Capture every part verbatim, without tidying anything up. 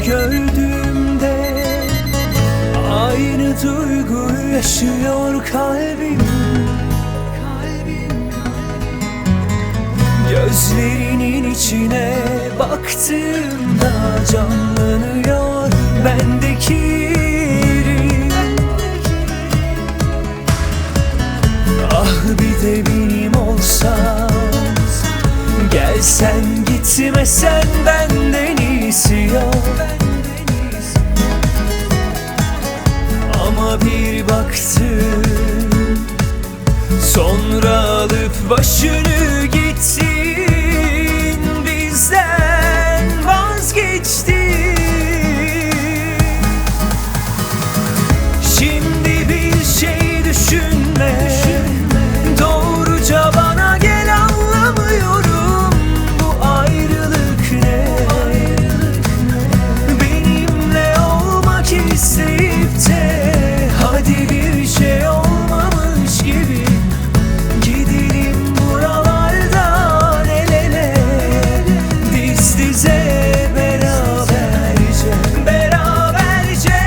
gördüğümde aynı duyguyu yaşıyor kalbim. Gözlerinin içine baktığımda canlanıyor bendeki yerin. Ah bir de benim olsan, gelsen gitmesen benden iyisi yok. Ama bir baktın, sonra alıp başını gittin, bizden vazgeçtin. Şimdi bir şey düşünme, doğruca bana gel, anlamıyorum bu ayrılık ne. Benimle olmak isteyip de hadi bir şey olmamış gibi gidelim buralardan el ele, diz dize beraberce, beraberce.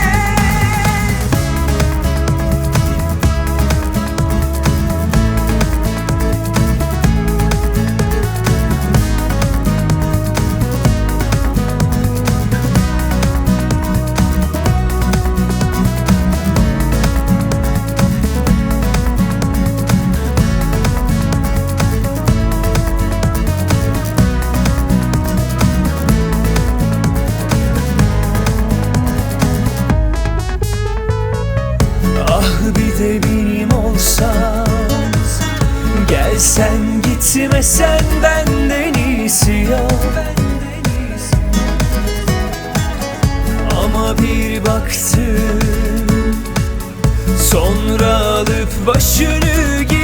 Ah bir de benim olsan, gelsen gitmesen benden iyisi yok. Ama bir baktın, sonra alıp başını gittin,